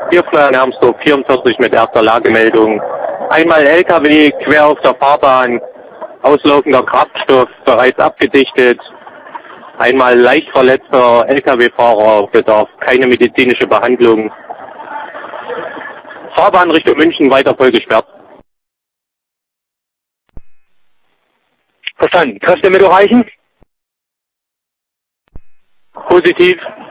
Bierfeuer in Hermsdorf 44 mit erster Lagemeldung. Einmal LKW quer auf der Fahrbahn, auslaufender Kraftstoff bereits abgedichtet. Einmal leicht verletzter LKW-Fahrer bedarf keine medizinische Behandlung. Fahrbahn Richtung München weiter voll gesperrt. Verstanden. Kräftemittel reichen? Positiv.